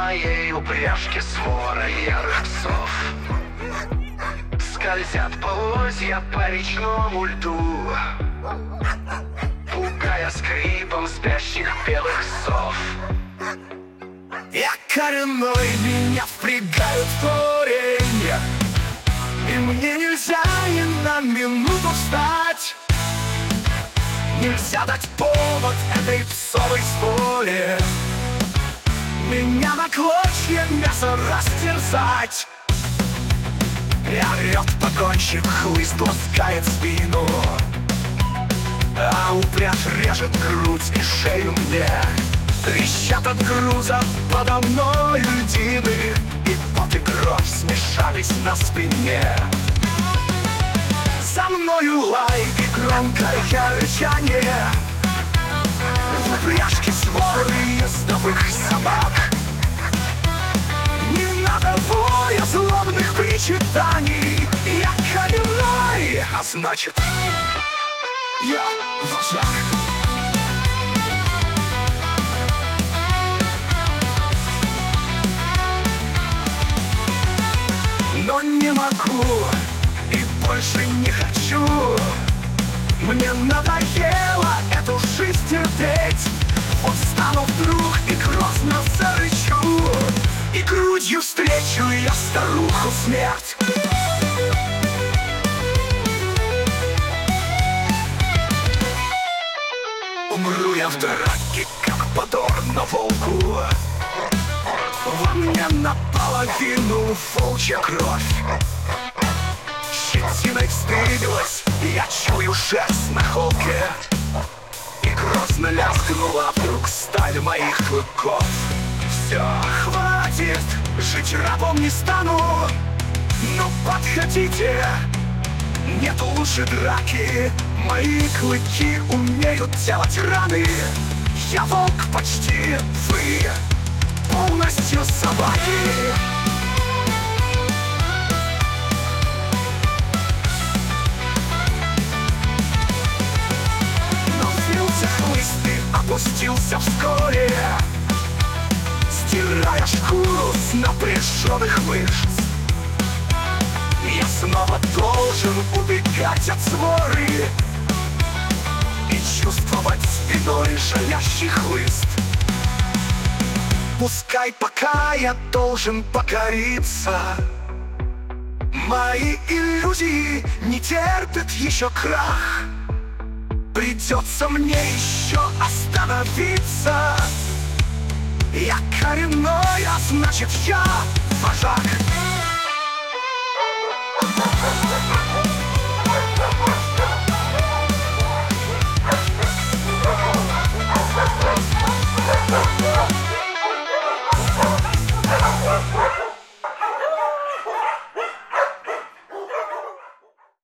моей упряжке свора ярых псов. Скользят полозья по речному льду, пугая скрипом спящих белых сов. Я коренной, меня впрягают в корень, и мне нельзя ни на минуту встать. Нельзя дать повод этой псовой своре меня на клочья мяса растерзать. И орёт погонщик, хлыст ласкает спину, а упряжь режет грудь и шею мне. Трещат от груза подо мной льдины, и пот и кровь смешались на спине. За мною лай и громкое рычание, в упряжке своры ездовых собак. Не надо воя злобных причитаний, я коренной, а значит, я вожак. Но не могу и больше не хочу. Мне надоело эту жизнь терпеть. Вот стану вдруг и грозно зарычу, и грудью встречу я старуху смерть. Умру я в драке, как подобно волку. Во мне наполовину волчья кровь. Щетиной встыдилась, я чую шерсть на холке, и грозно лязгнула вдруг сталь моих клыков. Все, хватит, жить рабом не стану. Ну подходите, нету лучше драки. Мои клыки умеют делать раны. Я волк почти, вы полностью собаки. Но взвился хлыст и опустился вскоре, стирая шкуру с напряженных мышц. Я снова должен убегать от своры и чувствовать спиной жалящий хлыст. Пускай пока я должен покориться, мои иллюзии не терпят еще крах. Придется мне еще остановиться. Я коренной, а значит я вожак.